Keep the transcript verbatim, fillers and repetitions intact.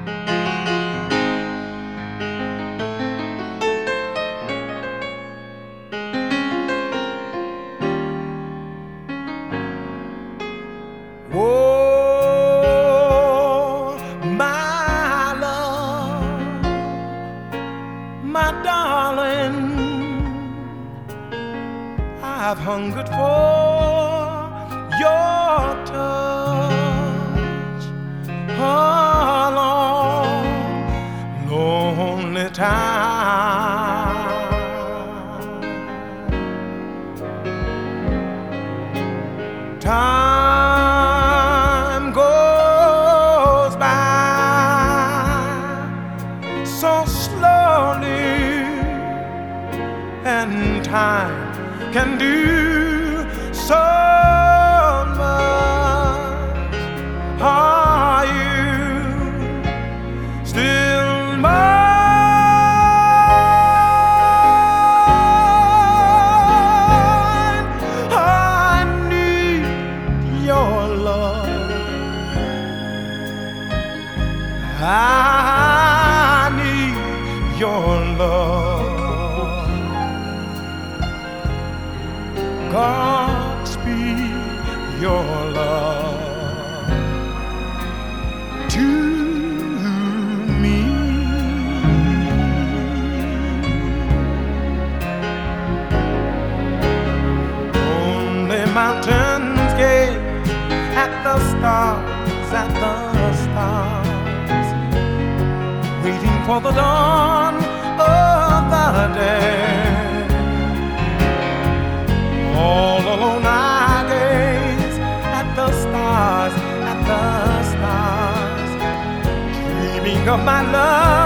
Oh, my love, my darling, I've hungered for your touch a long, lonely time. Time goes by so slowly, and time can do so much. Are you still mine? I need your love. I need your love. Godspeed your love to me. Only mountains gaze at the stars, at the stars, waiting for the dawn of the day. All alone I gaze at the stars, at the stars, dreaming of my love.